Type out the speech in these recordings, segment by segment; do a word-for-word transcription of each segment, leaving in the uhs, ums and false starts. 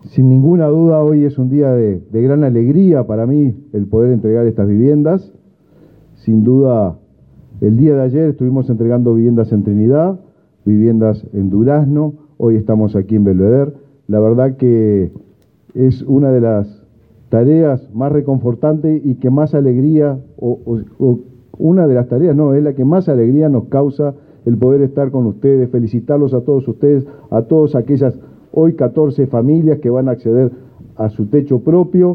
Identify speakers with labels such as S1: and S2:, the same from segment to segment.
S1: Sin ninguna duda hoy es un día de, de gran alegría para mí el poder entregar estas viviendas. Sin duda, el día de ayer estuvimos entregando viviendas en Trinidad, viviendas en Durazno, hoy estamos aquí en Belvedere. La verdad que es una de las tareas más reconfortantes y que más alegría, o, o, o una de las tareas, no, es la que más alegría nos causa el poder estar con ustedes, felicitarlos a todos ustedes, a todas aquellas hoy catorce familias que van a acceder a su techo propio,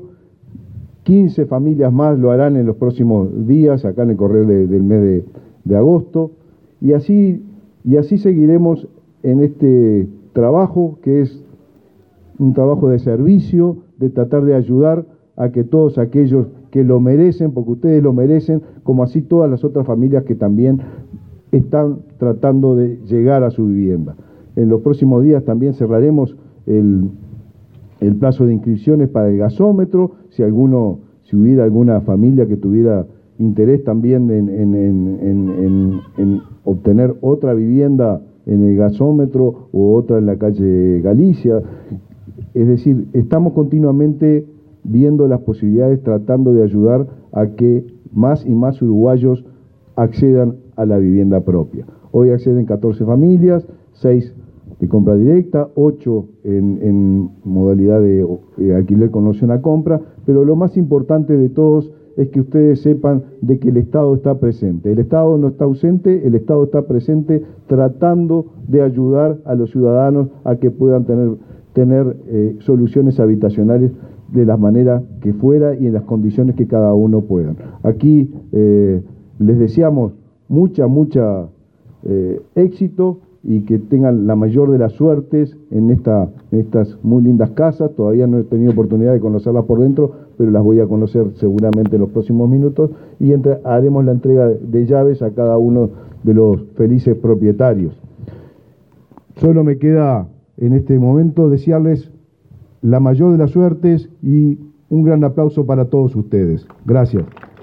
S1: quince familias más lo harán en los próximos días, acá en el correr de, del mes de, de agosto, y así, y así seguiremos en este trabajo que es un trabajo de servicio, de tratar de ayudar a que todos aquellos que lo merecen, porque ustedes lo merecen, como así todas las otras familias que también están tratando de llegar a su vivienda. En los próximos días también cerraremos el, el plazo de inscripciones para el gasómetro, si alguno, si hubiera alguna familia que tuviera interés también en, en, en, en, en, en obtener otra vivienda en el gasómetro o otra en la calle Galicia. Es decir, estamos continuamente viendo las posibilidades, tratando de ayudar a que más y más uruguayos accedan a la vivienda propia. Hoy acceden catorce familias, seis de compra directa, ocho en, en modalidad de, de alquiler con opción a compra, pero lo más importante de todos es que ustedes sepan de que el Estado está presente. El Estado no está ausente, el Estado está presente tratando de ayudar a los ciudadanos a que puedan tener, tener eh, soluciones habitacionales de la manera que fuera y en las condiciones que cada uno pueda. Aquí eh, les deseamos mucha, mucha eh, éxito y que tengan la mayor de las suertes en, esta, en estas muy lindas casas. Todavía no he tenido oportunidad de conocerlas por dentro, pero las voy a conocer seguramente en los próximos minutos y entre, haremos la entrega de, de llaves a cada uno de los felices propietarios. Solo me queda en este momento desearles la mayor de las suertes y un gran aplauso para todos ustedes. Gracias.